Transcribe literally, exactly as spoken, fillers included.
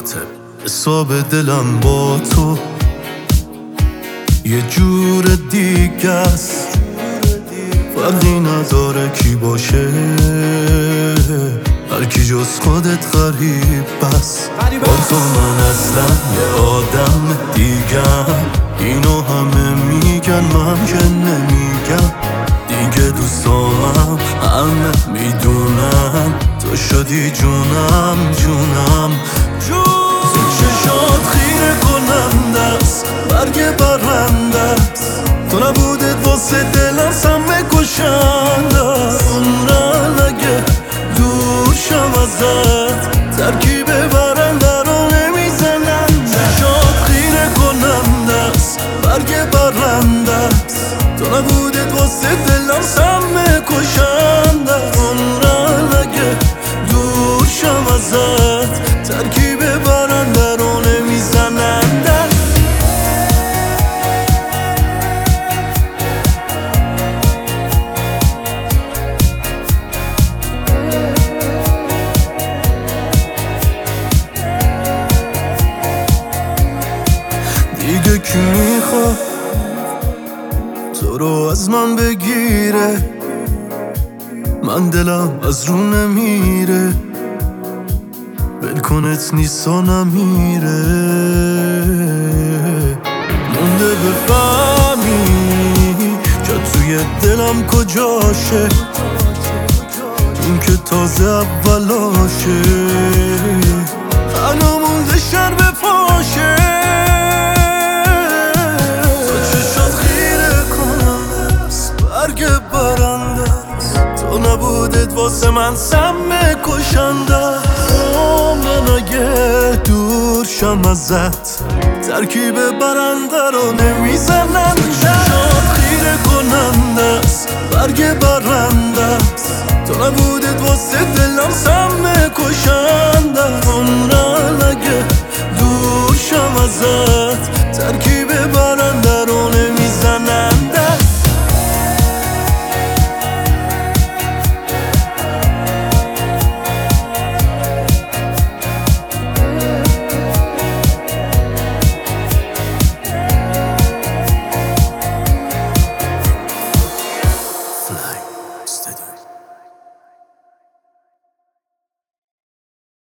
کاتب حساب دلم با تو یه جور دیگه است، فرقی نداره کی باشه، هر کی جز خودت غریب بس. با تو من اصلا یه آدم دیگم، اینو همه میگن من که نمیگم. دیگه دوستامم همه میدونم تو شدی جونم جونم جون. تو چشات خیره کننده است، برگ برنده است، تو نبودت واسه دلم سم کشنده است. عمرن اگه دور شم ازت ترکیب برنده رو نمیزنن. چشات خیره کننده است، برگ برنده است، تو نبودت واسه دلم سم کشنده است. عمرن اگه دور شم ازت ترکیب برنده رو نمیزنن. دیگه کی میخواد تو رو از من بگیره؟ من دلم از رو نمیره، بلکنت نیست و نمیره. مونده بفهمی که توی دلم کجاشه، این که تازه اولاشه، هنو مونده شر بپاشه. تو چشات خیره کننده است، برگ برنده است، تو نبودت واسه من سم کشنده است. من اگه دور شم ازت ترکیب برنده رو نمیزنم. چشات خیره کننده است، برگ برنده است، تو نبودت واسه دلم سم